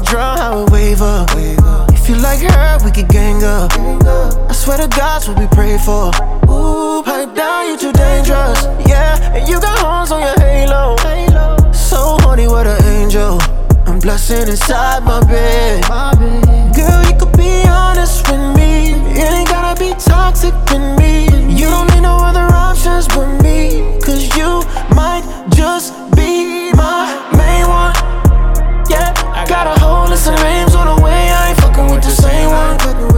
drum, how it wave up. If you like her, we could gang up. I swear to God's what we pray for. Ooh, pipe down, you too dangerous. Yeah, and you got horns on your halo. So horny, what an angel. I'm blushing inside my bed. Girl, you could be honest with me. It ain't gotta be toxic with me. You don't need no other options but me. Cause you might just be my main one. Yeah, I got a whole list of names on the way. I ain't fucking with the same one.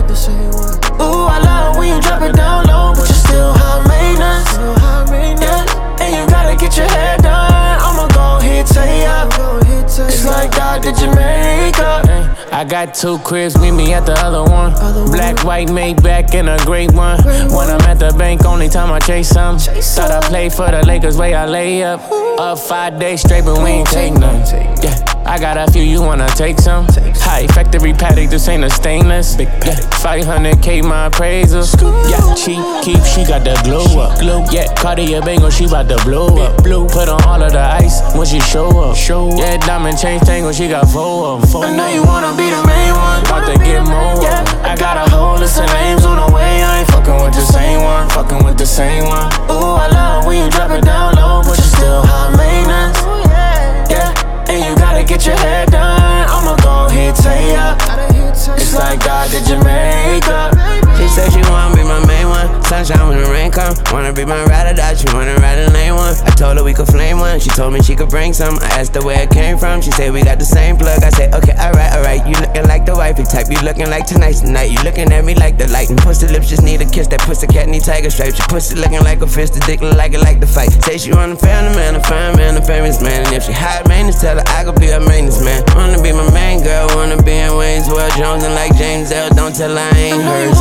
Ooh, I love when you drop it down low, but you're still high maintenance. Yeah, and you gotta get your hair done. I'ma go ahead, say ya. It's like God did Jamaica. I got 2 cribs, meet me at the other one. Black, white, Maybach, and a great one. When I'm at the bank, only time I chase some. Thought I played for the Lakers, way I lay up. Up 5 days straight, but we ain't take none. Yeah, I got a few, you wanna take some? High factory paddock, this ain't a stainless. Yeah, 500K my appraisal. Yeah, cheap keep, she got the glow up. Yeah, Cartier Bangle, she bout to blow up. Put on all of the ice when she show up. Yeah, diamond chain tangle, she got 4 of them. I know you wanna be the main one. About to get more. Yeah, I got a whole list of names on the way. I ain't fucking with the same one. Fucking with the same one. Ooh, I love when you drop it down low, but you're still high maintenance. Yeah, and you gotta get your hair done. I'ma go ahead, say ya. It's like God did Jamaica. She said she wanna be my main one. Sunshine when the rain come. Wanna be my ride or die, she wanna ride a lane one. I told her we could flame one. She told me she could bring some. I asked her where it came from. She said we got the same plug. I said okay, alright. You looking like the wifey type. You looking like tonight's the night. You looking at me like the light. And pussy lips just need a kiss. That pussy cat need tiger stripes. Your pussy looking like a fist. The dick look like it like the fight. Say she want a family man, a fine man, a famous man. And if she high maintenance, tell her I could be her maintenance man. Wanna be my main girl. Wanna be in Wayne's World, Jones and like James L. Don't tell her I ain't hers.